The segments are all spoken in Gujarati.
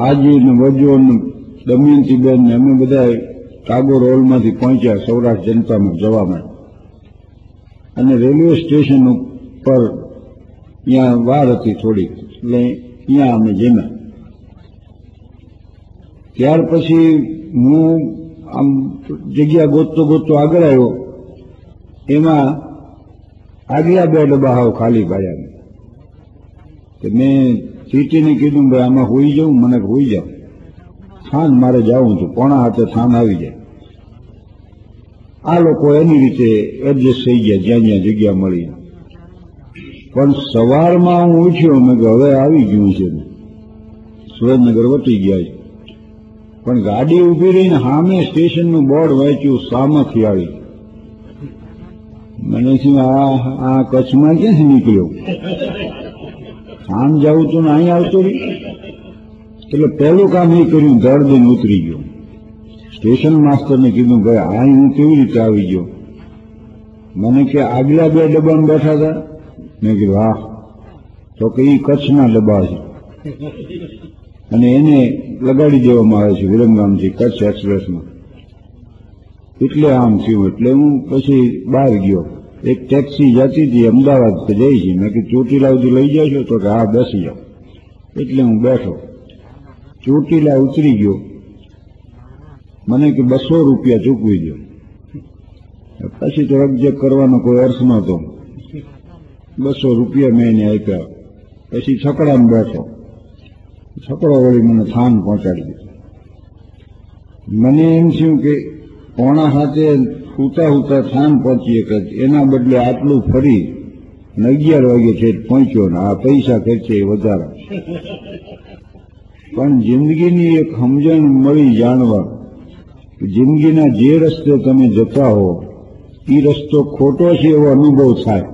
આજી ને વજો ને દમયંતીબેન ને અમે બધા ટાગોર હોલમાંથી પહોંચ્યા સૌરાષ્ટ્ર જનતામાં જવા માટે. અને રેલવે સ્ટેશન ઉપર ત્યાં વાર હતી થોડી, એટલે ત્યાં અમે જમ્યા. ત્યાર પછી હું આમ જગ્યા ગોતતો આગળ આવ્યો. એમાં આગલા 2 ડબ્બા હાવ ખાલી પાડ્યા. મેં સીટીને કીધું ભાઈ આમાં હોઈ જાઉં, મને હોઈ જાઉં, થાન મારે જવું છું, 7:45 થાન આવી જાય. આ લોકો એની રીતે એડજસ્ટ થઈ ગયા જ્યાં જ્યાં જગ્યા મળી. પણ સવારમાં હું ઉઠ્યો, મેં કે હવે આવી ગયું છે, સુરેન્દ્રનગર વટી ગયા છે. પણ ગાડી ઉભી રહીને સામે સ્ટેશનનું બોર્ડ વાંચ્યું સામખિયાળી. મને શું આ કચ્છમાં ક્યાંથી નીકળ્યો? આમ જવું તું ને અહીં આવતો રહી. એટલે પહેલું કામ એ કર્યું, ધડ દઈને ઉતરી ગયો. સ્ટેશન માસ્ટરને કીધું ભાઈ અહીં હું કેવી રીતે આવી ગયો? મને કે આગલા 2 ડબ્બામાં બેઠા હતા. મેં કીધું હા. તો કે એ કચ્છના ડબ્બા છે અને એને લગાડી દેવામાં આવે છે વિરમગામથી કચ્છ એક્સપ્રેસમાં. એટલે આમ થયું. એટલે હું પછી બહાર ગયો. એક ટેક્સી જતી હતી અમદાવાદ જઈ છે. મેં કીધું ચોટીલા સુધી લઈ જશો? તો કે હા બેસી જાઓ. એટલે હું બેઠો. ચોટીલા ઉતરી ગયો. મને કે 200 રૂપિયા ચૂકવી દો. પછી તો રકજક કરવાનો કોઈ અર્થ નહોતો. 200 રૂપિયા મેં એને આપ્યા. પછી છકડામાં બેઠો. છકડો વળી મને થાન પહોંચાડી દીધો. મને એમ થયું કે 7:45 ઉતા થાન પહોંચીએ કે એના બદલે આટલું ફરી 11 વાગે છે પહોંચ્યો ને આ પૈસા ખર્ચે વધારે. પણ જિંદગીની એક સમજણ મળી જાણવા, જિંદગીના જે રસ્તે તમે જતા હો એ રસ્તો ખોટો છે એવો અનુભવ થાય.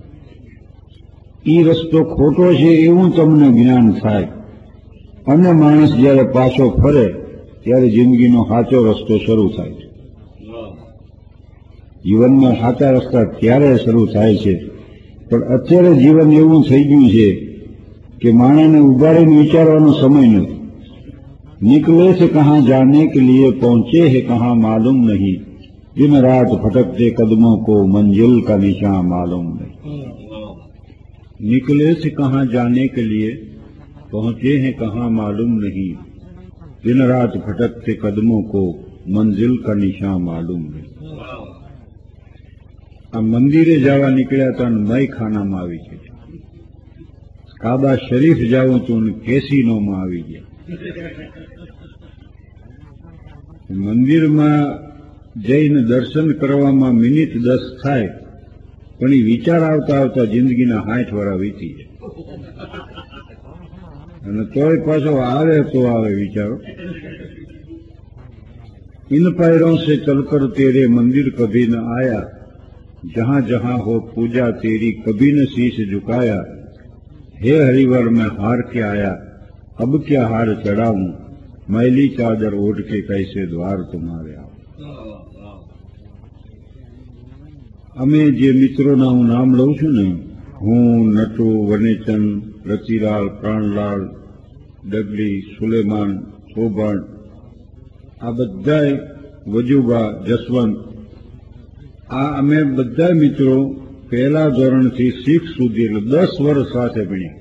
એ રસ્તો ખોટો છે એવું તમને જ્ઞાન થાય. અને માણસ જયારે પાછો ફરે ત્યારે જિંદગીનો સાચો રસ્તો શરૂ થાય છે. જીવનમાં સાચા રસ્તા ત્યારે શરૂ થાય છે. પણ અત્યારે જીવન એવું થઈ ગયું છે કે માણસને ઉભા રહીને વિચારવાનો સમય નથી. निकले से कहां जाने के लिए पहुंचे है कहां मालूम नहीं, दिन रात भटकते कदमों को मंजिल का निशान मालूम नहीं. निकले से कहां जाने के लिए पहुंचे हैं कहां मालूम नहीं, दिन रात भटकते कदमों को मंजिल का निशान मालूम नहीं. આ મંદિરે જવા નીકળ્યા હતા અને મય ખાનામાં આવી ગયા. કાબા શરીફ જાવું તું કેસીનોમાં આવી ગયા. મંદિરમાં જઈને દર્શન કરવામાં મિનિટ 10 થાય, પણ એ વિચાર આવતા આવતા જિંદગીના 60 વર્ષ વીતી જાય. અને તોય પાછો આવે તો આવે વિચારો. इन पैरों से चलकर तेरे मंदिर कभी न आया, जहां जहां हो पूजा तेरी कभी न शीश झुकाया, हे हरिवर में हार के आया, अब क्या हार चढ़ाऊं, मैली चादर ओढ़ के कैसे द्वार तुम्हारे आऊं. અમે જે મિત્રોના હું નામ લઉં છું ને, હું, નટુ, વનેચંદ, રચીલાલ, પ્રાણલાલ, ડગલી, સુલેમાન, શોભણ, આ બધાય, વજુબા, જસવંત, આ અમે બધા મિત્રો પહેલા ધોરણથી 6 સુધી એટલે 10 વર્ષ સાથે ભણ્યા.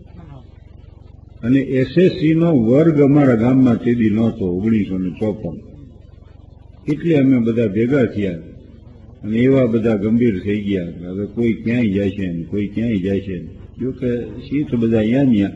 અને એસએસસી નો વર્ગ અમારા ગામમાં તેદી નહોતો 1954. એટલે અમે બધા ભેગા થયા અને એવા બધા ગંભીર થઈ ગયા. હવે કોઈ ક્યાંય જાય છે ને કોઈ ક્યાંય જાય છે. જો કે શીત બધા અહીંયા.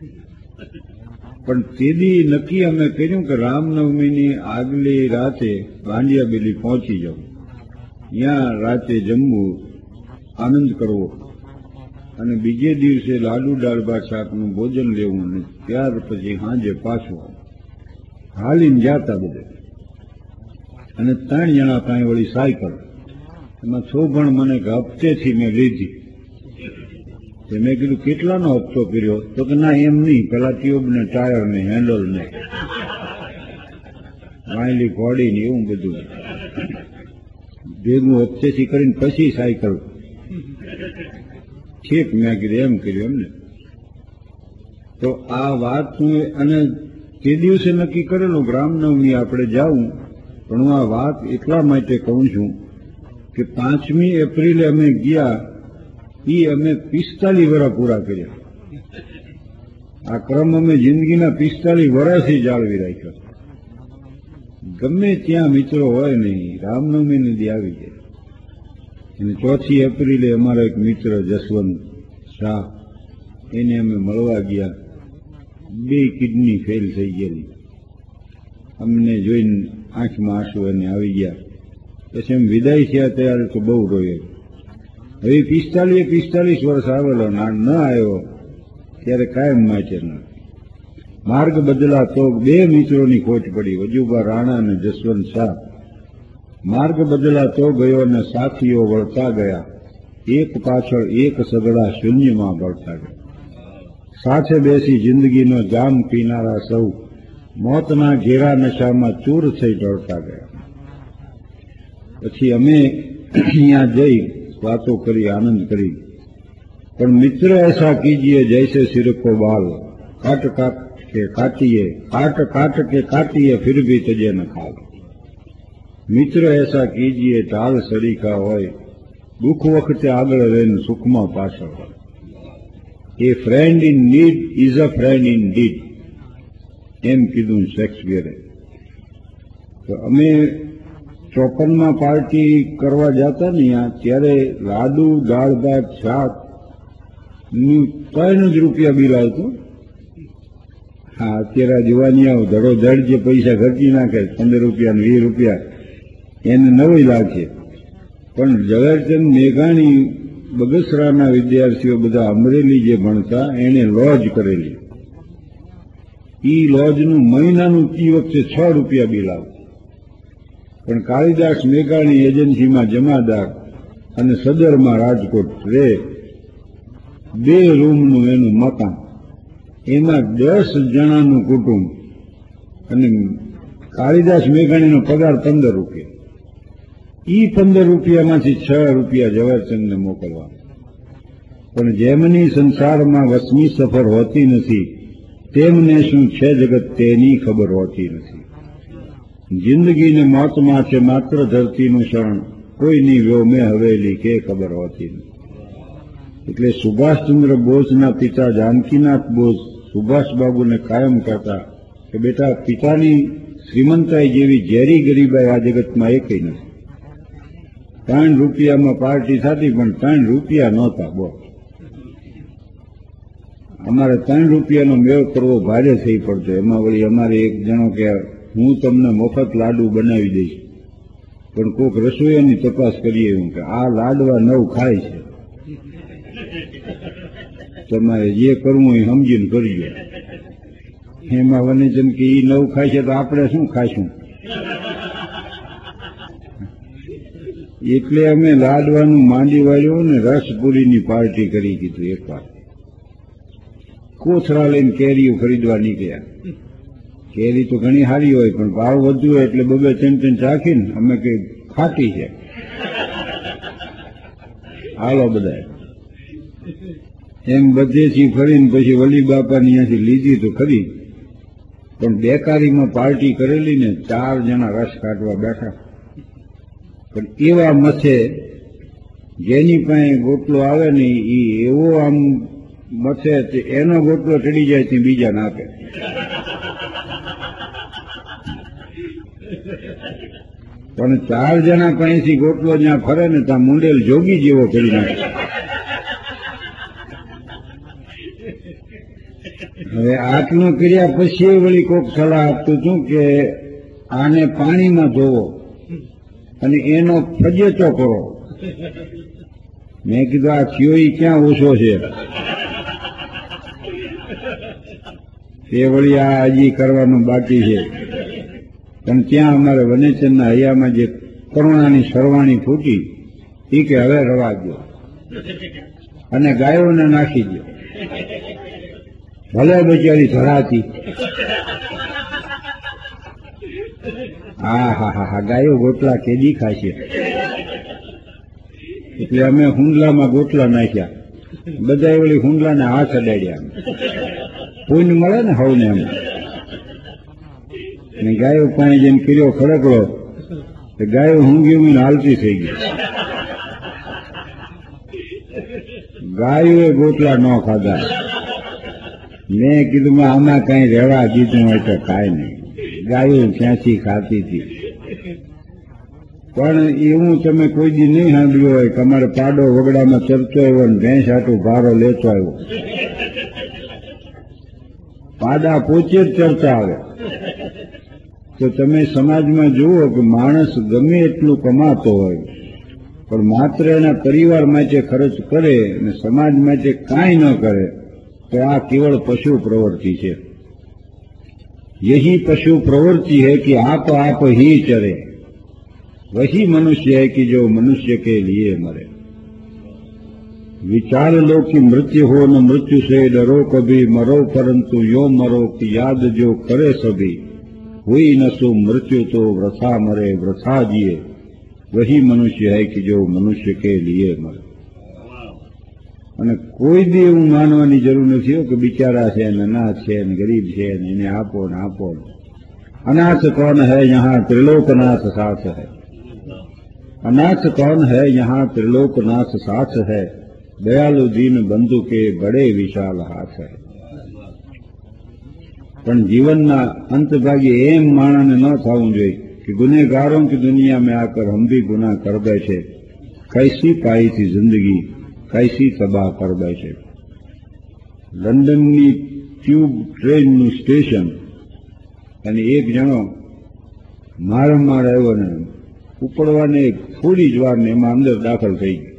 પણ તેદી નક્કી અમે કર્યું કે રામનવમીની આગલી રાતે ભાંડિયાબેલી પહોંચી જવું, ત્યાં રાતે જમવું, આનંદ કરવો અને બીજે દિવસે લાડુ દાળ ભાત શાકનું ભોજન લેવું અને ત્યાર પછી સાંજે પાછું હાલીને જાતા બધે. અને 3 જણા કાંઈ વળી સાયકલ. એમાં શોભણ મને હપ્તેથી મેં લીધી. મેં કીધું કેટલાનો હપ્તો કર્યો? તો કે ના એમ નહીં, પેલા ટ્યુબ ને ટાયર ને હેન્ડલ ને વાયલી ઘોડી ને એવું બધું ભેગું હપ્તેથી કરીને પછી સાયકલ. ઠીક, મેં કીધું એમ કર્યું એમને. તો આ વાત અને તે દિવસે નક્કી કરેલું રામનવમી આપણે જાવું, પણ હું આ વાત એટલા માટે કહું છું કે 5મી એપ્રિલે અમે ગયા, અમે 45 વર્ષ પૂરા કર્યા. આ ક્રમ અમે જિંદગીના 45 વર્ષથી જાળવી રાખ્યો. ગમે ત્યાં મિત્રો હોય નહીં, રામનવમીને દી આવી જાય. અને 4મી એપ્રિલે અમારા એક મિત્ર જસવંત શાહ, એને અમે મળવા ગયા. 2 કિડની ફેલ થઈ ગયેલી. અમને જોઈને આંખમાં આંસુ એને આવી ગયા. પછી એમ વિદાય થયા ત્યારે તો બહુ રોયો. હવે 45 વર્ષ આવેલો ન આવ્યો ત્યારે કાયમ માટે ન. માર્ગ બદલાતો 2 મિત્રોની ખોટ પડી, વજુભા રાણા અને જસવંત શાહ. માર્ગ બદલાતો ગયો અને સાથીઓ વળતા ગયા, એક પાછળ એક સગડા શૂન્યમાં બળતા ગયા. સાથે બેસી જિંદગીનો જામ પીનારા સૌ મોતના ઘેરા નશામાં ચૂર થઈ ઢળતા ગયા. પછી અમે અહીંયા જઈ વાતો કરી, આનંદ કરી. પણ મિત્ર ऐसा कीजिए जैसे सिर को बाल, काट काट के काटिए, काट काट के काटिए फिर भी तजे न खाल. મિત્ર ऐसा कीजिए ઢાલ સરીખા હોય, દુઃખ વખતે આગળ રહીને સુખમાં પાછળ હોય. A friend in need is a friend indeed, એમ કીધું શેક્સપિયરે. તો અમે 54માં પાર્ટી કરવા જતા ને ત્યારે લાડુ, દાળ ભાત, શાક નું 3 જ રૂપિયા બિલ આવતું. હા, અત્યારે જુવાનિયાઓ ધડોધડ જે પૈસા ખર્ચી નાખે 15 રૂપિયા ને 20 રૂપિયા, એને નવાઈ લાગશે. પણ ઝવેરચંદ મેઘાણી બગસરાના વિદ્યાર્થીઓ બધા અમરેલી જે ભણતા, એને લોજ કરેલી. ઈ લોજનું મહિનાનું તી વખતે 6 રૂપિયા બિલ આવતું. પણ કાળીદાસ મેઘાણી એજન્સીમાં જમાદાર અને સદરમાં રાજકોટ રે, 2 રૂમનું એનું મકાન, એમાં 10 જણાનું કુટુંબ, અને કાળીદાસ મેઘાણીનો પગાર 15 રૂપિયા. ઈ 15 રૂપિયામાંથી 6 રૂપિયા ઝવેરચંદને મોકલવા. પણ જેમની સંસારમાં વસમી સફર હોતી નથી, તેમને શું છે જગત તેની ખબર હોતી નથી. જિંદગીને મોતમાં છે માત્ર ધરતીનું શરણ, કોઈની વ્યોમે હવેલી કે ખબર હોતી નથી. એટલે સુભાષચંદ્ર બોઝના પિતા જાનકીનાથ બોઝ સુભાષબાબુને કાયમ કહેતા કે બેટા, પિતાની શ્રીમંતાઈ જેવી ઝેરી ગરીબાઈ આ જગતમાં એકેય નથી. 3 રૂપિયામાં પાર્ટી થતી, પણ 3 રૂપિયા નહોતા. બહુ અમારે 3 રૂપિયાનો મેળ કરવો ભારે થઈ પડતો. એમાં વળી અમારે એક જણો કે હું તમને મફત લાડુ બનાવી દઈશ, પણ કોઈક રસોઈયાની તપાસ કરીએ એવું કે આ લાડવા 9 ખાય છે, તમારે જે કરવું એ સમજીને કરજો. એમાં વનેચંદ કે એ 9 ખાય છે તો આપણે શું ખાઈશું? એટલે અમે લાડવાનું માંડી વાળ્યું ને રસપુરીની પાર્ટી કરી કીધું. એકવાર કોથળા લઈને કેરીઓ ખરીદવા નીકળ્યા. કેરી તો ઘણી સારી હોય, પણ ભાવ વધુ હોય એટલે 2-3 ચાખીને અમે કઈ ખાટી છે, હાલો બધા એમ બધેથી ફરીને પછી વલી બાપાની ત્યાંથી લીધી તો ખરી, પણ બેકારીમાં પાર્ટી કરેલી ને 4 જણા રસ કાઢવા બેઠા. પણ એવા મથે જેની પાસે ગોટલો આવે ને એ એવો આમ મથે, એનો ગોટલો ચડી જાય તે બીજા નાખે. પણ 4 જણા પાસેથી ગોટલો જ્યાં ફરે ને ત્યાં મુંડેલ જોગી જેવો કરી નાખે. હવે આટલું કર્યા પછી વળી કોઈક સલાહ આપતું હતું કે આને પાણીમાં ધોવો અને એનો ફજેતો કરો. મેં કીધું આ થયો ક્યાં ઓછો છે? તે વળી આ હજી કરવાનું બાકી છે. પણ ત્યાં અમારે વનેચંદના હૈયામાં જે કરુણાની સરવાણી ફૂટી, એ કે હવે રવા દો અને ગાયોને નાખી દો. ભલે બચારી ધરાતી. હા, ગાયો ગોટલા કેદી ખાશે. એટલે અમે હુંડલામાં ગોટલા નાખ્યા. બધા વળી હુંડલાને હાથ અડાડ્યા. પુણ્ય મળે ને હવને એમ. અને ગાયો પાસે જઈને કર્યો ખડકલો તો ગાયો ઊંઘી ઊંઘીને હાલતી થઈ ગઈ. ગાયોએ ગોટલા ન ખાધા. મેં કીધું આમાં કઈ રહેવા દીધું હોય તો કાંઈ નહીં, ગાયો ક્યાંથી ખાતી હતી. પણ એવું તમે કોઈ દી નહીં સાંભળ્યું હોય કે અમારે પાડો વગડામાં ચરતો આવ્યો ને ભેંસ હાટું ભારો લેતો આવ્યો. પાડા પોચે જ ચરતા આવે. તો તમે સમાજમાં જુઓ કે માણસ ગમે એટલું કમાતો હોય પણ માત્ર એના પરિવાર માટે ખર્ચ કરે અને સમાજ માટે કાંઈ ન કરે તો આ કેવળ પશુ પ્રવૃત્તિ છે. યહી પશુ प्रवृत्ति है कि आप ही चरे, वही मनुष्य है कि जो मनुष्य के लिए मरे. विचार लो कि मृत्यु हो न मृत्यु से डरो कभी, मरो परंतु यो मरो कि याद जो करे सभी. हुई न सो मृत्यु तो वृथा मरे वृथा जिए, वही मनुष्य है कि जो मनुष्य के लिए मरे. અને કોઈ દી એવું માનવાની જરૂર નથી કે બિચારા છે ને અનાથ છે ને ગરીબ છે ને એને આપો ને આપો. અનાથ કોણ હૈ યહાં ત્રિલોકનાથ સાથ હૈ, અનાથ કોણ હૈ યહાં ત્રિલોકનાથ સાથ હૈ, દયાલુ દીન બંધુ કે બડે વિશાલ હાથ હૈ. પણ જીવનના અંતભાગે એમ માણસને ન થવું જોઈએ કે ગુનેગારોं की दुनिया में आकर हम भी गुनाह कर बैठे, कैसी पाई थी जिंदगी कैसी तबाह कर बैठे. લંડનની ટ્યુબ ટ્રેનનું સ્ટેશન અને એક જણો મારમાર આવ્યો ને ઉપડવાને થોડી જ વાર ને એમાં અંદર દાખલ થઈ ગયો.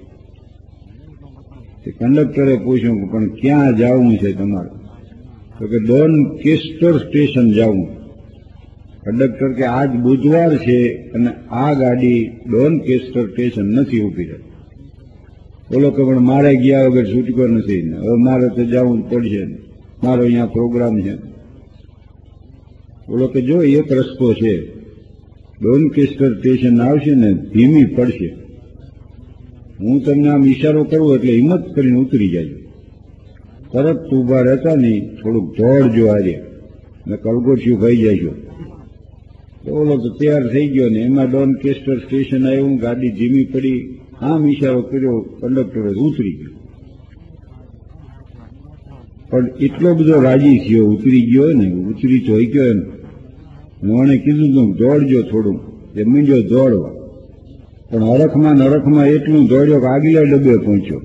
કંડક્ટરે પૂછ્યું કે પણ ક્યાં જવું છે તમારે? તો કે ડોનકેસ્ટર સ્ટેશન જવું. કંડક્ટર કે આજ બુધવાર છે અને આ ગાડી ડોનકેસ્ટર સ્ટેશન નથી ઉભી રહી. બોલો કે પણ મારે ગયા વગર છૂટકો નથી ને, હવે મારે તો જવું પડશે, મારો અહીંયા પ્રોગ્રામ છે. બોલો કે જો એક રસ્તો છે, ડોનકેસ્ટર સ્ટેશન આવશે ને ધીમી પડશે, હું તમને આમ ઈશારો કરું એટલે હિંમત કરીને ઉતરી જાય. તરત ઉભા રહેતા નહીં, થોડુંક દોડજો આજે ને કલગોટિયું ખાઈ જાય. તો બોલો તો તૈયાર થઈ ગયો ને એમાં ડોનકેસ્ટર સ્ટેશન આવ્યું, ગાડી ધીમી પડી, આમ ઈશારો કર્યો, કંડક્ટરે ઉતરી ગયો. પણ એટલો બધો રાજી થયો, ઉતરી ગયો ને, ઉતરી તો ગયો એમ. મને કીધું તું દોડજો થોડું, એ મીંડ્યો દોડવા. પણ હરખમાં નરખમાં એટલું દોડ્યો કે આગલા ડબ્બે પહોંચ્યો.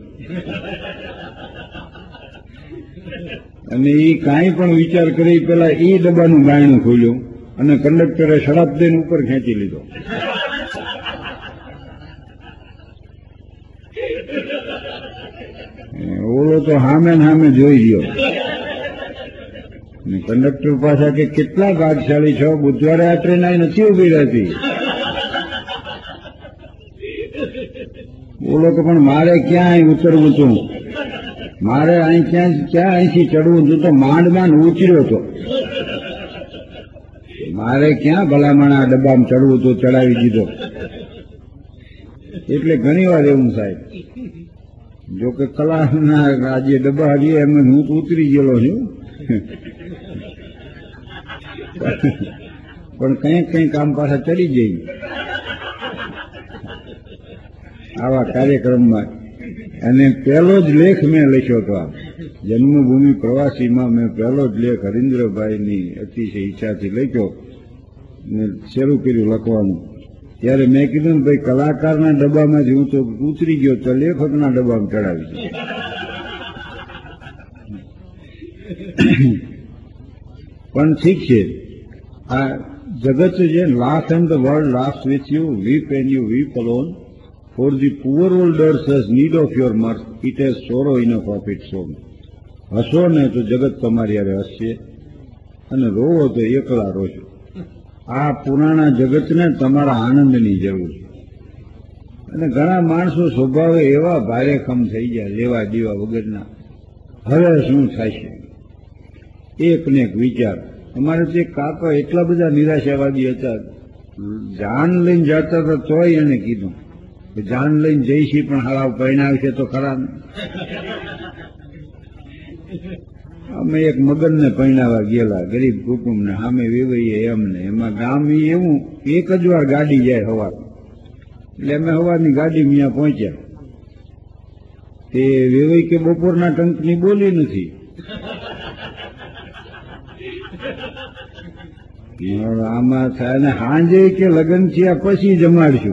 અને એ કાંઈ પણ વિચાર કરી પેલા એ ડબ્બાનું બાયણું ખોલ્યું અને કંડક્ટરે શરાબ દઈને ઉપર ખેંચી લીધો. ઓલો તો હામે ને હામે જોઈ ગયો. કંડક્ટર પાછા કે કેટલા ભાગશાળી છો, બુધવારે આ ટ્રેન અહીં નથી ઉભી રહેતી. બોલો કે પણ મારે ક્યાં અહીં ઉતરવું હતું, મારે અહીં ક્યાં અહીંથી ચડવું હતું, તો માંડ ઉતર્યો હતો. મારે ક્યાં ભલામણ આ ડબ્બામાં ચડવું તો ચડાવી દીધો. એટલે ઘણી વાર એવું થાય. જોકે કલાકના આજે ડબ્બા હજી એમ હું તો ઉતરી ગયેલો છું, પણ કંઈક કામ પાછા ચડી જઈ. આવા કાર્યક્રમમાં અને પહેલો જ લેખ મેં લખ્યો હતો, આ જન્મભૂમિ પ્રવાસીમાં મેં પહેલો જ લેખ હરીન્દ્રભાઈની અતિશય ઈચ્છાથી લખ્યો ને શરૂ કર્યું લખવાનું. ત્યારે મેં કીધું ને ભાઈ કલાકારના ડબ્બામાંથી હું તો ઉતરી ગયો, તો લેખકના ડબ્બામાં ચડાવી. પણ ઠીક છે, આ જગત છે, laugh and the world laugh with you, weep and you weep alone, for the poor old earth has need of your mirth, it has sorrow enough of its own. હસો ને તો જગત તમારી યારે હસશે અને રોવો તો એકલા રોશો. આ પુરાણા જગતને તમારા આનંદની જરૂર છે. અને ઘણા માણસો સ્વભાવે એવા ભારેખમ થઈ ગયા લેવા દેવા વગરના. હવે શું થશે? એક ને એક વિચાર. અમારે તે કાકા એટલા બધા નિરાશાવાદી હતા, જાન લઈને જતા હતા તોય એને કીધું કે જાન લઈને જઈશી પણ હળાવ પરિણાવશે તો ખરા. અમે એક મગનને પરણાવા ગયેલા, ગરીબ કુટુંબને, સામે વેવાઈએ એમને. એમાં ગામ એવું એક જ વાર ગાડી જાય સવાર, એટલે અમે સવારની ગાડી ત્યાં પહોંચ્યા. તે વેવાઈ કે બપોરના ટંકની બોલી નથી. આમાં થાય ને સાંજે કે લગ્ન થયા પછી જમાડશું.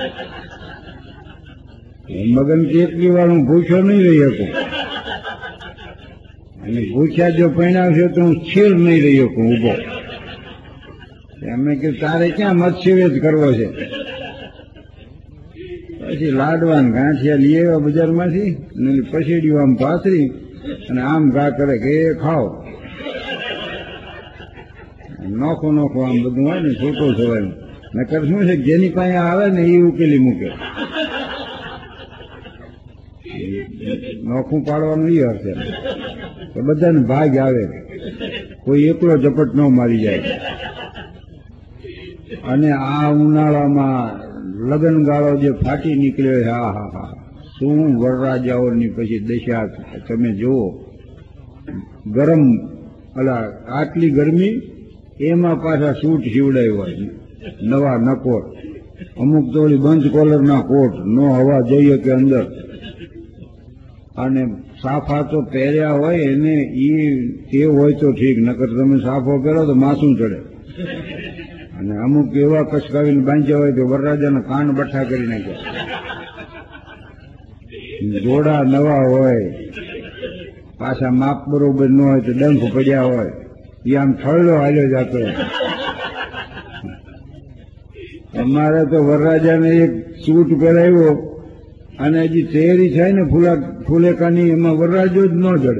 મગન કે એટલી વાર હું ભૂખ્યો નહીં રહી શકું, અને ભૂખ્યા જો પરણાવશે તો હું સ્થિર નહીં રહી શકું ઉભો. અમે કે તારે ક્યાં મત્સ્યવેદ કરવો છે? પછી લાડવા ને ગાંઠિયા લઈ આવ્યા બજારમાંથી, પછીડ્યું આમ પાથરી અને આમ ઘા કરે કે એ ખાઓ. નોખું નોખું આમ બધું હોય ને છૂટું થવાયું. નકર શું છે, જેની પાસે આવે ને એ ઉકેલી મૂકે. નોખું પાડવાનું એ હશે તો બધાને ભાગ આવે, કોઈ એકલો ઝપટ ન મારી જાય. અને આ ઉનાળામાં લગ્નગાળો જે ફાટી નીકળ્યો, હા હા હા, શું વરરાજાઓની પછી દશા તમે જુઓ. ગરમ આટલી ગરમી, એમાં પાછા સૂટ સીવડાય હોય નવા નકોર, અમુક તો ઓલી બંધ કોલરના કોટ, નો હવા જઈએ કે અંદર. અને સાફા તો પહેર્યા હોય એને એ હોય તો ઠીક, નકર તમે સાફો પહેરો તો માથું ચડે. અને અમુક એવા કચકાવીને બાંધ્યા હોય તો વરરાજાના કાન બઠ્ઠા કરી નાખ્યા. જોડા નવા હોય, પાછા માપ બરોબર ન હોય તો ડંખ પડ્યા હોય, એ આમ ઠળલો હાલ્યો જતો. અમારે તો વરરાજાને એક સૂટ પહેરાવ્યો અને હજી તૈયારી થાય ને ફુલેકાની, એમાં વરરાજો જ ન જડે.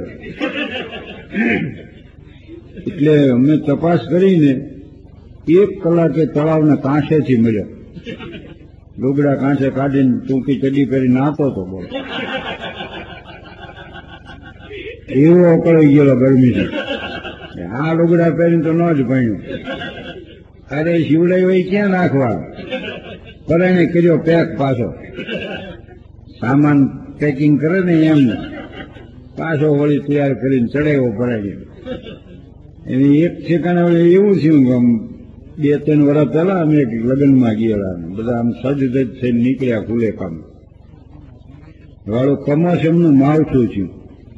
એટલે અમે તપાસ કરીને 1 કલાકે તળાવના કાંઠેથી મળ્યો. લુગડા કાંઠે કાઢીને ટૂંકી ચડી પહેરી નાતો હતો. બોલો, એવો અકળાઈ ગયેલો ગરમીથી. આ લુગડા પહેરીને તો ન જ ભણ્યું. અરે શિવડાઈ હોય ક્યાં નાખવા? પરાણે કર્યો પેક પાછો. સામાન પેકિંગ કરે ને એમ પાછો વળી તૈયાર કરીને ચડાવ્યો પરાણે. એની એક ઠેકાણે એવું થયું કે 2-3 વર્ષ પહેલા અમે લગ્નમાં ગયેલા, બધા આમ સજ્જ થઈને નીકળ્યા ફુલેકામ. વાળું કમોસ એમનું માવઠું થયું.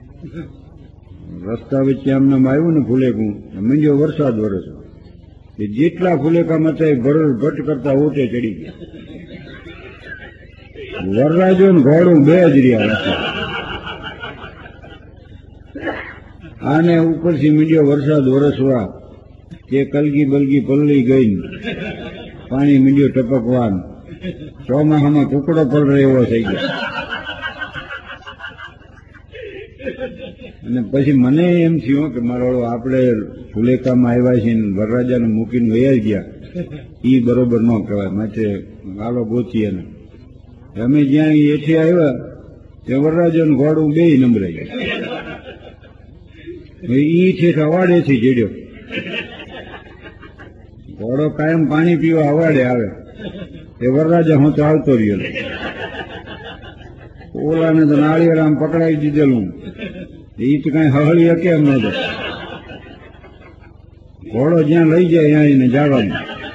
રસ્તા વચ્ચે આમને આવ્યું ને ફુલેકું, મંજો વરસાદ વરસ્યો. જેટલા ફુલેકામાં હતા એ ઘટ કરતા ઓટે ચડી ગયા. વરરાજો ને ઘોડું બે જ રહ્યા. આને ઉપરથી મીડિયો વરસાદ વરસવા કે કલગી બલગી પલળી ગઈ, પાણી મીડિયો ટપકવાન, ચોમાસામાં કુકડો પડ એવો થઈ ગયો. અને પછી મને એમ થયું કે મારો આપણે ફુલેકામાં આવ્યા છીએ, વરરાજાને મૂકીને વયા ગયા, એ બરોબર ન કહેવાય, માટે ગાલો ગોતીએ ને. અમે જ્યાં એથી આવ્યા ત્યાં વરરાજાનું ઘોડું બે નંબરાઈ ગયા. ઈ છે અવાડેથી ચડ્યો. ઘોડો કાયમ પાણી પીવા અવાડે આવે, એ વરરાજા હું તો આવતો રહ્યો. ઓલાને તો નાળિયેર આમ પકડાઈ દીધેલું, એ તો કઈ હહળી શકે એમ નતો. ઘોડો જ્યાં લઈ જાય ત્યાં એને જવાનું.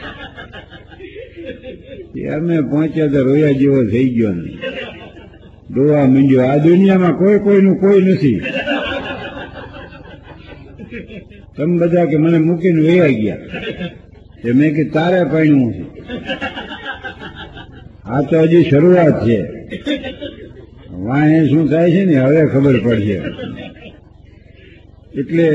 અમે પહોંચ્યા તો રોયા જેવો થઈ ગયો ને, ડોવા મીંડ્યો. આ દુનિયામાં કોઈનું કોઈ નથી. તમે બધા કે મને મૂકીને વયા ગયા, એ મેં કે તારે પાણ્યું છે. આ તો હજી શરૂઆત છે, વાહે શું થાય છે ને હવે ખબર પડશે. એટલે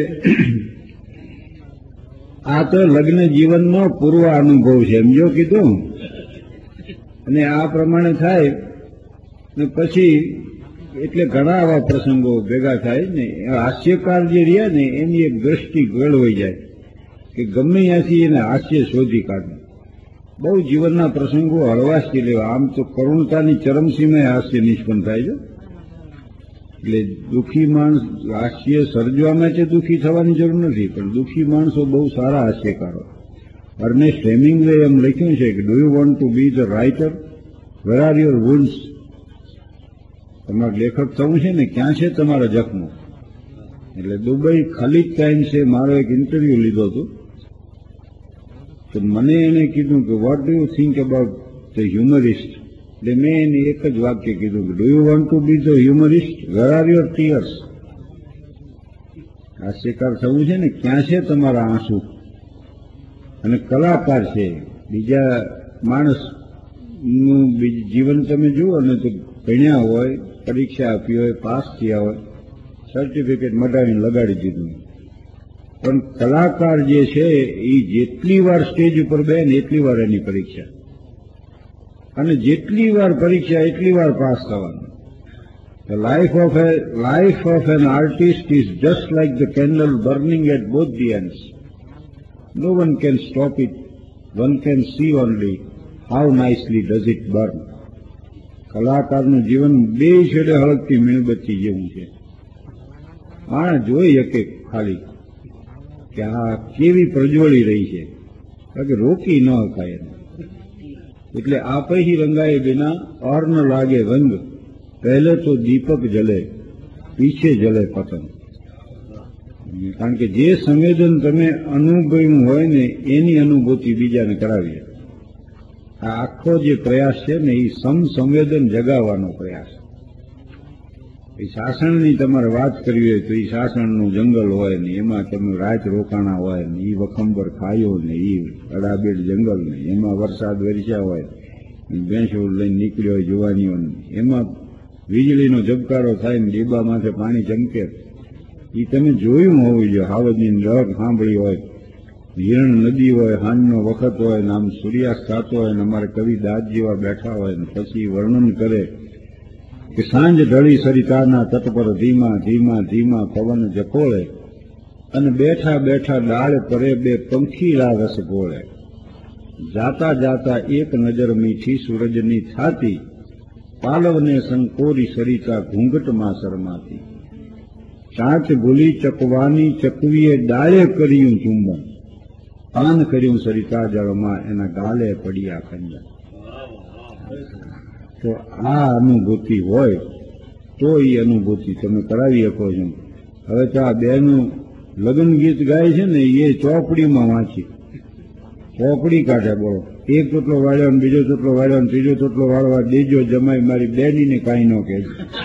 આ તો લગ્ન જીવનનો પૂર્વ અનુભવ છે એમ જો કીધું. અને આ પ્રમાણે થાય ને પછી એટલે ઘણા આવા પ્રસંગો ભેગા થાય ને. હાસ્યકાર જે રહ્યા ને એની એક દ્રષ્ટિ ગળવાઈ જાય કે ગમે ત્યાંથી એને હાસ્ય શોધી કાઢે. બહુ જીવનના પ્રસંગો હળવાશથી લેવા. આમ તો કરુણતાની ચરમસીમાએ હાસ્ય નિષ્પન્ન થાય છે. એટલે દુઃખી માણસ હાસ્ય સર્જવા માટે દુઃખી થવાની જરૂર નથી, પણ દુઃખી માણસો બહુ સારા હાસ્યકારો. અર્નેસ્ટ હેમિંગ્વે એમ લખ્યું છે કે do you want to be the writer, where are your wounds? તમારે લેખક થવું છે ને, ક્યાં છે તમારા જખમો? એટલે દુબઈ ખાલિદ ટાઈમ્સે મારો એક ઇન્ટરવ્યુ લીધો હતો, તો મને એને કીધું કે what do you think about the humorist? એટલે મેં એને એક જ વાક્ય કીધું કે do you want to be the humorist? Where are your tears? હાસ્યકાર થવું છે ને, ક્યાં છે તમારા આંસુ? અને કલાકાર છે, બીજા માણસનું જીવન તમે જુઓ ને તો ભણ્યા હોય, પરીક્ષા આપી હોય, પાસ થયા હોય, સર્ટિફિકેટ મટાવીને લગાડી દીધું, પણ કલાકાર જે છે એ જેટલી વાર સ્ટેજ ઉપર બે ને એટલી વાર એની પરીક્ષા, અને જેટલી વાર પરીક્ષા એટલી વાર પાસ થવાનું. The life of an artist is just like the candle burning at both the ends. No one can stop it. One can see only how nicely does it burn. કલાકારનું જીવન બે છેડે હળગતી મીણબત્તી જેવું છે. આ જોઈ શકે ખાલી કે આ કેવી પ્રજ્વળી રહી છે, કારણ કે રોકી ન શકાય એને. એટલે આપહી રંગાએ બિના ઓર ન લાગે રંગ, પહેલે તો દીપક જલે પીછે જલે પતંગ. કારણ કે જે સંવેદન તમે અનુભવ્યું હોય ને એની અનુભૂતિ બીજાને કરાવીએ. આ આખો જે પ્રયાસ છે ને એ સંવેદન જગાવવાનો પ્રયાસ. એ સાસણની તમારે વાત કરવી હોય તો એ સાસણનું જંગલ હોય ને એમાં તમે રાત રોકાણા હોય ને એ વખંબર ખાયો ને એ અડાબેડ જંગલ ને એમાં વરસાદ વરસ્યા હોય, ભેંસો લઈને નીકળ્યો હોય જુવાનીઓને, એમાં વીજળીનો ઝબકારો થાય ને ડીબા માથે પાણી ચમકે, એ તમે જોયું હોવું જોઈએ. હાવજની લગ સાંભળી હોય, હિરણ નદી હોય, હાંજનો વખત હોય ને આમ સૂર્યાસ્ત થતો હોય ને અમારે કવિ દાદ જેવા બેઠા હોય ને પછી વર્ણન કરે કે સાંજ ઢળી સરિતાના તટ પર ધીમા ધીમા ધીમા પવન જકોળે, અને બેઠા બેઠા ડાળ પરે બે પંખીલા રસ ગોળે, જાતા જાતા એક નજર મીઠી સૂરજની થાતી, પાલવને સંકોરી સરિતા ઘૂંઘટમાં શરમાતી, ચાંચ ભૂલી ચકવાની ચકવીએ ડાળે કર્યું ચુંબન, પાન કર્યું સરિતા જળમાં એના ગાલે પડ્યા ખંજન. તો આ અનુભૂતિ હોય તો એ અનુભૂતિ તમે કરાવી શકો છો. હવે તો આ બેનું લગ્ન ગીત ગાય છે ને એ ચોપડીમાં વાંચી, ચોપડી કાઢે, બોલો એક ચોટલો વાળ્યો ને બીજો ચોટલો વાળ્યો ને ત્રીજો ચોટલો વાળવા દેજો જમાઈ મારી બેડીને કાંઈ ન કહે.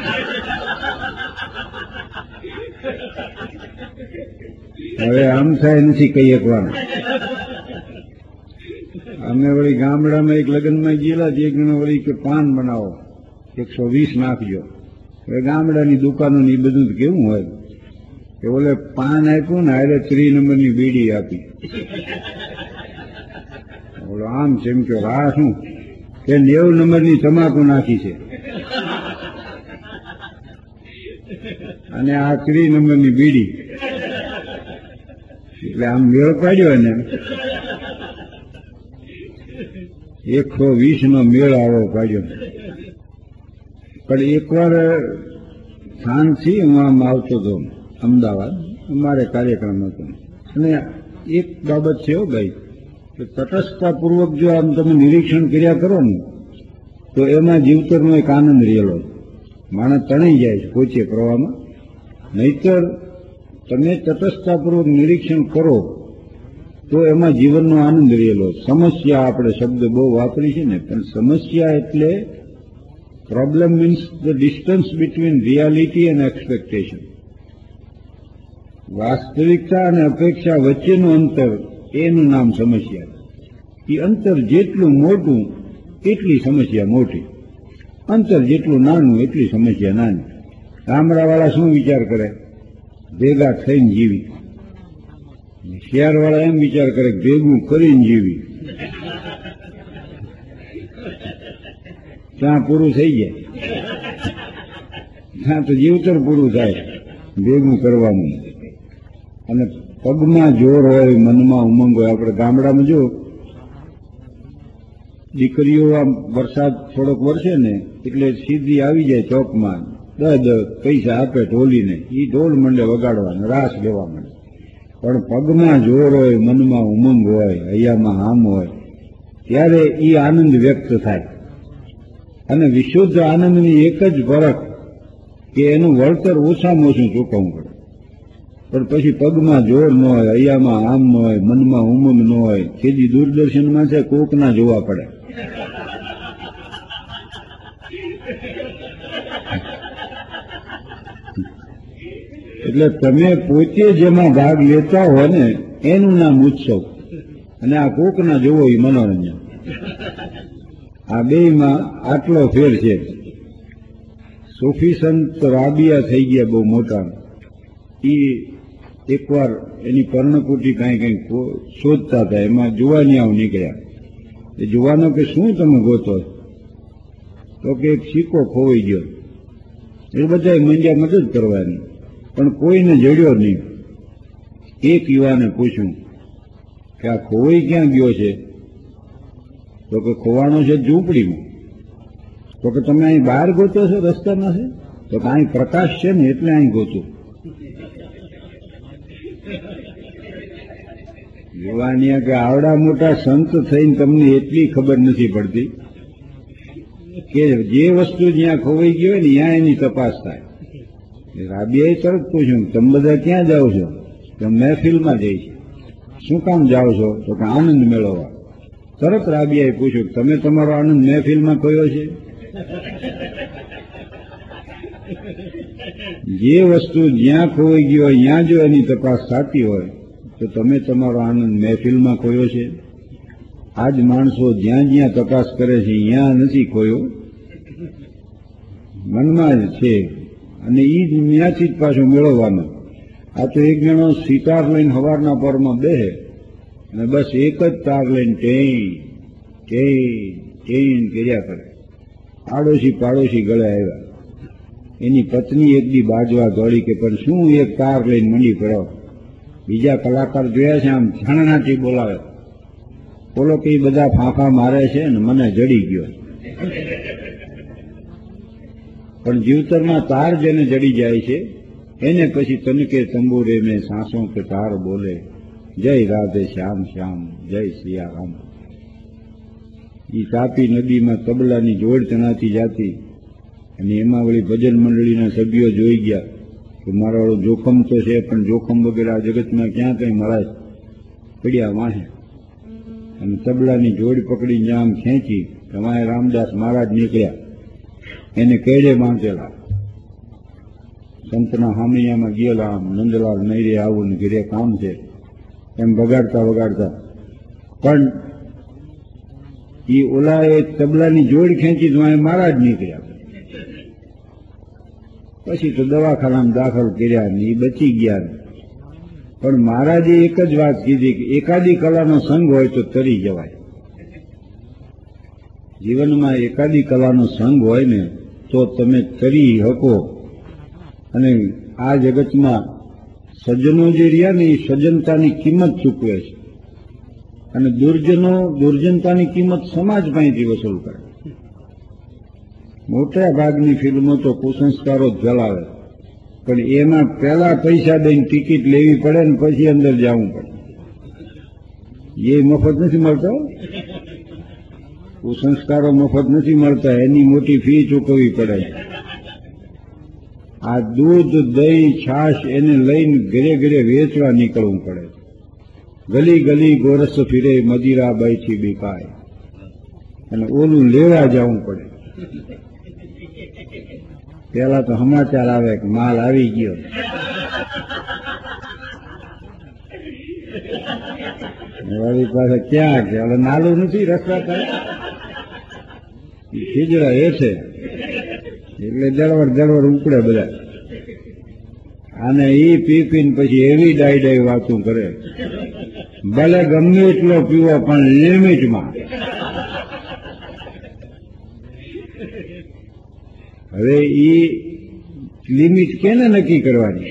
હવે આમ થાય નથી કહી શકવાનું. અમે વળી ગામડામાં એક લગ્નમાં ગયેલા, એક જણા વળી કે પાન બનાવો 120 નાખજો. હવે ગામડાની દુકાનો ની બધું કેવું હોય કે ઓલે પાન આપ્યું ને હારે 3 નંબરની બીડી આપી, ઓલો આમ ચમક્યો, આ શું કે 90 નંબરની તમાકુ નાખી છે અને આ 3 નંબરની બીડી. એટલે આમ મેળ પાડ્યો ને 120 નો મેળ આવો પાડ્યો. પણ એકવાર શાંતિ હું આમ આવતો હતો અમદાવાદ, અમારે કાર્યક્રમ હતો, અને એક બાબત છે ભાઈ કે તટસ્થતાપૂર્વક જો આમ તમે નિરીક્ષણ કર્યા કરો ને તો એમાં જીવતરનો એક આનંદ રહેલો. માણસ તણાઈ જાય છે પહોંચે પ્રવાહમાં. નહીતર તમે તટસ્થતાપૂર્વક નિરીક્ષણ કરો તો એમાં જીવનનો આનંદ રહેલો. સમસ્યા આપણે શબ્દ બહુ વાપરી છે ને, પણ સમસ્યા એટલે problem means the distance between reality and expectation. વાસ્તવિકતા અને અપેક્ષા વચ્ચેનું અંતર, એનું નામ સમસ્યા. એ અંતર જેટલું મોટું એટલી સમસ્યા મોટી, અંતર જેટલું નાનું એટલી સમસ્યા નાની. ગામડાવાળા શું વિચાર કરે? ભેગા થઈને જીવી. શહેરવાળા એમ વિચાર કરે ભેગું કરીને જીવી, ત્યાં પૂરું થઈ જાય, ત્યાં તો જીવતર પૂરું થાય ભેગું કરવાનું. અને પગમાં જોર હોય, મનમાં ઉમંગ હોય. આપણે ગામડામાં જો દીકરીઓ આમ વરસાદ થોડોક વરસે ને એટલે સીધી આવી જાય ચોકમાં, 10 પૈસા આપે ઢોલીને, એ ઢોલ મંડે વગાડવાને, રાસ લેવા માંડે. પણ પગમાં જોર હોય, મનમાં ઉમંગ હોય, હૈયામાં હામ હોય, ત્યારે એ આનંદ વ્યક્ત થાય. અને વિશુદ્ધ આનંદની એક જ ફરક કે એનું વળતર ઓછામાં ઓછું ચૂકવવું પડે. પણ પછી પગમાં જોર ન હોય, હૈયામાં આમ ન હોય, મનમાં ઉમંગ ન હોય, ખેજી દૂરદર્શનમાં છે કોકના જોવા પડે. એટલે તમે પોતે જેમાં ભાગ લેતા હોય ને એનું નામ ઉત્સવ, અને આ કોકના જોવો એ મનોરંજન. આ બેયમાં આટલો ફેર છે. સૂફી સંત રાબિયા થઈ ગયા બહુ મોટા. એ એકવાર એની પર્ણકુટી કાંઈ શોધતા હતા, એમાં જુવાનિયાઓ નીકળ્યા. એ જુવાનો કે શું તમે ગોતો? તો કે એક સિક્કો ખોવાઈ ગયો. એ બધા મંડ્યા મદદ કરવાની, પણ કોઈને જડ્યો નહીં. એક યુવાને પૂછ્યું કે આ ખોવાઈ ક્યાં ગયો છે? તો કે ખોવાનો છે ઝૂંપડીમાં. તો કે તમે અહીં બહાર ગોતો છો, રસ્તામાં છે? તો કે અહીં પ્રકાશ છે ને એટલે અહીં ગોતું. યુવાનિયા કે આવડા મોટા સંત થઈને તમને એટલી ખબર નથી પડતી કે જે વસ્તુ જ્યાં ખોવાઈ ગઈ હોય ને ત્યાં એની તપાસ થાય. રાબિયાએ તરત પૂછ્યું તમે બધા ક્યાં જાઓ છો? તો મહેફિલમાં જઈ છે. શું કામ જાઓ છો? તો કે આનંદ મેળવવા. તરત રાબિયાએ પૂછ્યું તમે તમારો આનંદ મહેફિલમાં કયો છે? જે વસ્તુ જ્યાં ખોવાઈ ગઈ હોય ત્યાં જો એની તપાસ થતી હોય તો તમે તમારો આનંદ મહેફિલમાં ખોયો છે. આજ માણસો જ્યાં જ્યાં તપાસ કરે છે ત્યાં નથી ખોયો, મનમાં જ છે, અને એ જ ત્યાંથી જ પાછો મેળવવાનો. આ તો એક જણો સિતાર લઈને સવારના પરમાં બેસે અને બસ એક જ તાર લઈને ટેન કર્યા કરે. આડોશી પાડોશી ગળે આવ્યા. એની પત્ની એક દી બાજવા દોડી કે પણ શું એક તાર લઈને મંડી પડો? બીજા કલાકાર જોયા છે આમ છાણાથી બોલાવે, બોલો કે બધા ફાંફા મારે છે ને મને જડી ગયો. પણ જીવતરમાં તાર જેને જડી જાય છે એને પછી તનકે તંબુરે મેં સાંસો કે તાર બોલે, જય રાધે શ્યામ શ્યામ જય સિયારામ. ઈ તાપી નદીમાં તબલાની જોડ તણાતી જાતી, અને એમાં વળી ભજન મંડળીના સભ્યો જોઈ ગયા કે મારો જોખમ તો છે પણ જોખમ વગેરે આ જગતમાં ક્યાં કઈ મળે. પડ્યા વાહે અને તબલાની જોડ પકડી આમ ખેંચી તમારે રામદાસ મહારાજ નીકળ્યા, એને કેડે બાંધેલા. સંતના હામૈયામાં ગયેલા, આમ નંદલાલ નૈરે આવું ને ઘરે કામ છે એમ વગાડતા વગાડતા. પણ એ ઓલાએ તબલાની જોડ ખેંચી તો મહારાજ નીકળ્યા. પછી તો દવાખાનામાં દાખલ કર્યા ને એ બચી ગયા. પણ મહારાજે એક જ વાત કીધી કે એકાદી કલાનો સંગ હોય તો તરી જવાય. જીવનમાં એકાદી કલાનો સંગ હોય ને તો તમે તરી શકો. અને આ જગતમાં સજ્જનો જે રહ્યા ને એ સજ્જનતાની કિંમત ચૂકવે છે, અને દુર્જનો દુર્જનતાની કિંમત સમાજ પાસેથી વસૂલ કરે. મોટા ભાગની ફિલ્મો તો કુસંસ્કારો જ ફેલાવે, પણ એમાં પહેલા પૈસા દઈને ટિકિટ લેવી પડે ને પછી અંદર જવું પડે. એ મફત નથી મળતા. કુસંસ્કારો મફત નથી મળતા, એની મોટી ફી ચૂકવવી પડે. આ દૂધ દહીં છાશ એને લઈને ઘરે ઘરે વેચવા નીકળવું પડે. ગલી ગલી ગોરસ ફિરે મદિરા બાઈથી બીકાય, અને ઓલું લેવા જવું પડે. પેલા તો સમાચાર આવે કે માલ આવી ગયો. વળી પાસે ક્યાં છે હવે નાલું નથી રખડાતા, ખીજડા એ છે એટલે દળવડ ઉપડે બધા. અને ઈ પીપીને પછી એવી ડાઈ ડાઈ વાતું કરે, ભલે ગમે એટલો પીવો પણ લિમિટમાં. હવે ઈ લિમિટ કેને નક્કી કરવાની?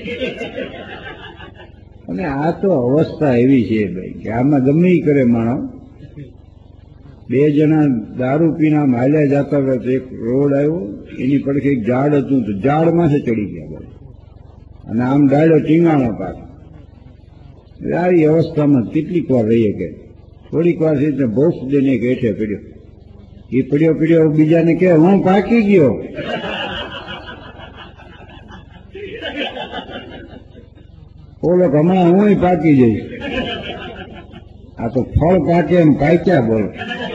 અને આ તો અવસ્થા એવી છે ભાઈ કે આમાં ગમે ઈ કરે માણસ. બે જણા દારૂ પીને આમ હાલ્યા જતા હતા તો એક રોડ આવ્યો, એની પડખે એક ઝાડ હતું તો ઝાડમાં છે ચડી ગયા ભાઈ, અને આમ ડાળ્યો ટીંગાણો પાક. આવી અવસ્થામાં કેટલીક વાર રહીએ કે થોડીક વાર છે ભોસ દઈને એક હેઠે પડ્યો. એ પડ્યો બીજાને કે હું પાકી ગયો. ઓલો કે હમણાં હું પાકી જઈશ. આ તો ફળ પાકે એમ પાક્યા બોલો.